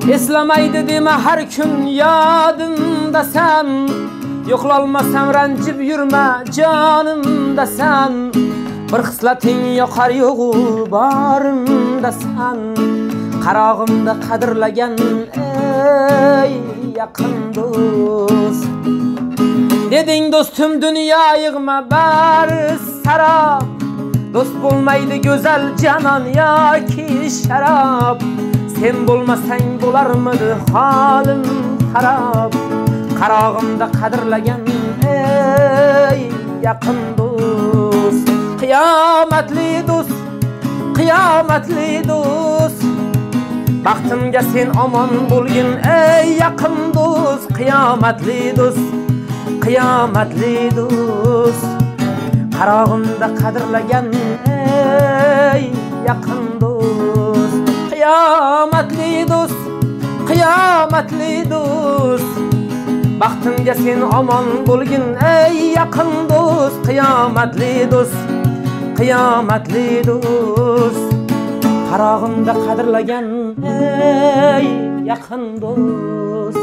Eslamaydı deme her gün yadımda sen. Yo'qolmasam ranjib yurma jonimda sen. Bir xislating yoqar yo'g'u borimda sen. Qarog'imda qadrlagan ey yaqin do'st. Deding do'stim dunyo yig'ma bari sarob. Do'st bo'lmaydi go'zal janon yoki sharob. Sen bo'lmasang bo'larmidi holim xarob. Qarog'imda qadrlagan ey yaqin do'st. Qiyomatli do'st, qiyomatli do'st. Baxtimga sen omon bo'lgin ey yaqin do'st. Qiyomatli do'st, qiyomatli do'st. Qarog'imda qadrlagan ey yaqin do'st. Qiyomatli do'st, qiyomatli do'st. Baxtimga sen omon bo'lgin ey yaqin do'st. Qiyomatli do'st, qiyomatli do'st. Qarog'imda qadrlagan ey yaqin do'st.